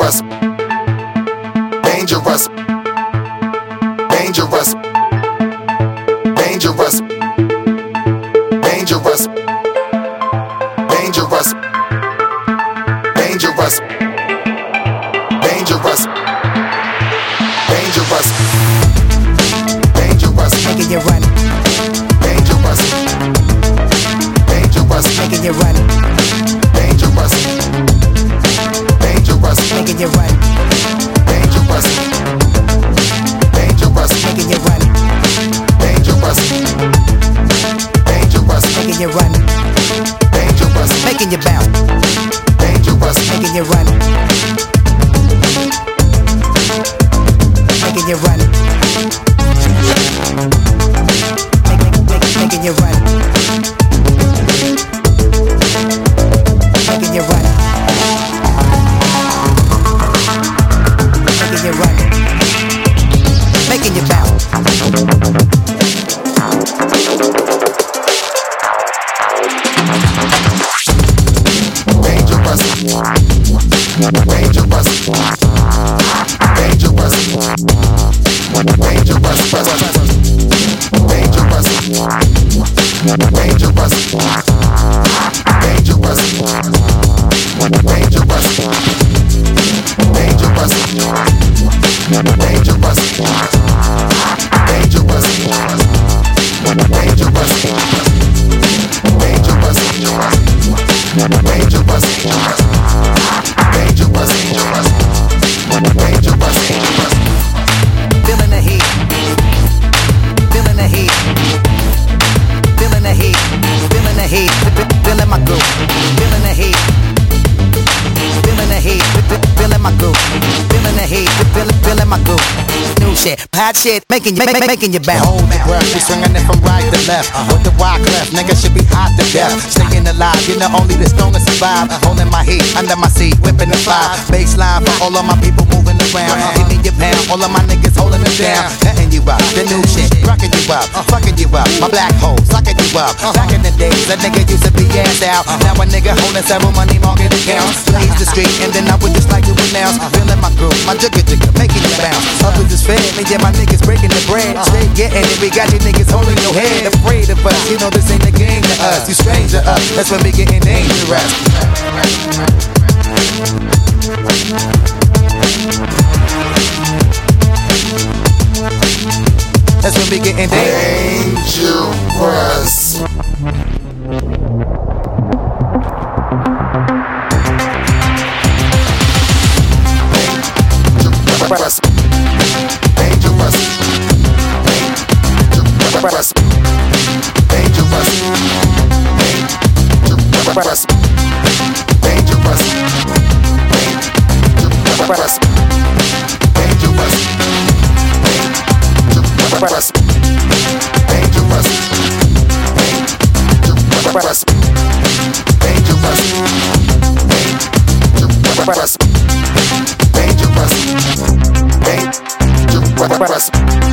dangerous, dangerous, dangerous, dangerous, dangerous, dangerous, dangerous, dangerous, dangerous, dangerous, making you run, dangerous, dangerous, making you run, dangerous, dangerous, making you run, dangerous, dangerous, making you run, dangerous, dangerous, making you run, dangerous, making you bounce, dangerous, making you run, making you run, making you run, making you run, making you run, making you bounce. dangerous, dangerous, dangerous, Feeling the heat, feeling the heat, feeling the heat, feeling the heat, feeling my groove, feeling the heat, feeling the heat, feeling my groove, feeling the heat, feeling my groove. New shit, hot shit, making you bounce. Hold the breath, we swinging it from right to left. With the wide cleft, niggas should be hot to death. Staying alive, you know only the strongest survive. Holding my heat under my seat, whipping the fire. Baseline for all of my people moving around. Give me your pound, all of my niggas holding it down. Cutting you up, the new shit, rocking you up, fucking you up. My black hole, sucking you up. Back in the days, a nigga used to be ass out. Now a nigga holding several money market accounts. Blaze the street, and then I would just like to announce. Feeling my groove, my jigger, making you bounce. Others is fed, me and my niggas breaking the bread. Straight getting it, we got you niggas holding your head. Afraid of us, you know this ain't a game to us. You strange to us, that's when we getting dangerous. That's when we getting dangerous. Dangerous, dangerous, dangerous, dangerous, dangerous, dangerous, dangerous, dangerous, dangerous, dangerous, dangerous, dangerous, dangerous, dangerous.